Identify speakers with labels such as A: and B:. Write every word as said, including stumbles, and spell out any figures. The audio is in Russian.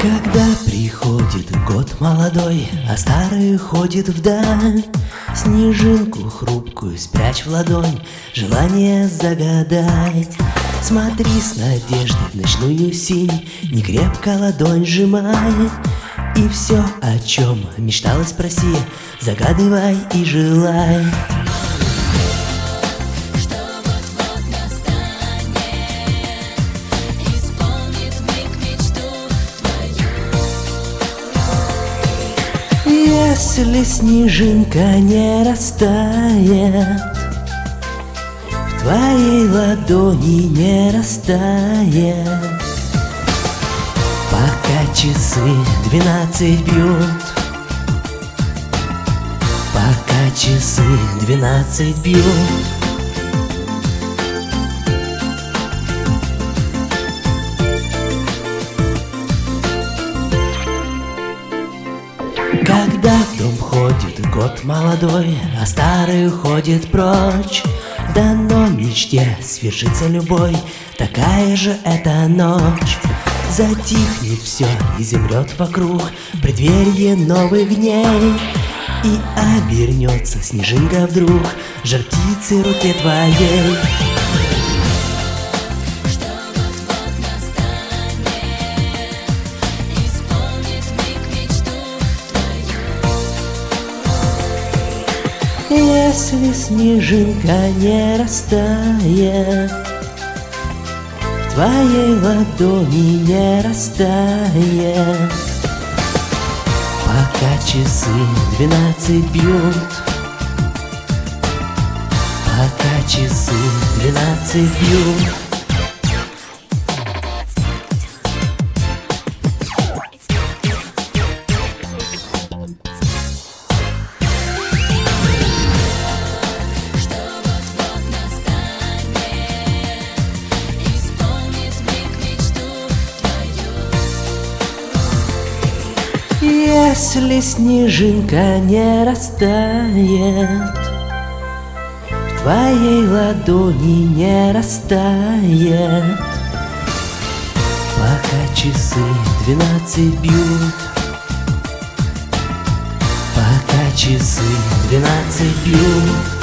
A: Когда приходит год молодой, а старый ходит вдаль, снежинку хрупкую спрячь в ладонь, желание загадай. Смотри с надеждой в ночную синь, не крепко ладонь сжимай. И все, о чем мечталось, проси, загадывай и желай. Если снежинка не растает, в твоей ладони не растает, пока часы двенадцать бьют, пока часы двенадцать бьют. Когда в дом ходит год молодой, а старый уходит прочь, дано мечте свершится любой, такая же эта ночь. Затихнет все и замрет вокруг преддверие новых дней, и обернется снежинка вдруг жар птицы руке твоей. Если снежинка не растает, в твоей ладони не растает, пока часы двенадцать бьют, пока часы двенадцать бьют. Если снежинка не растает, в твоей ладони не растает, пока часы двенадцать бьют, пока часы двенадцать бьют.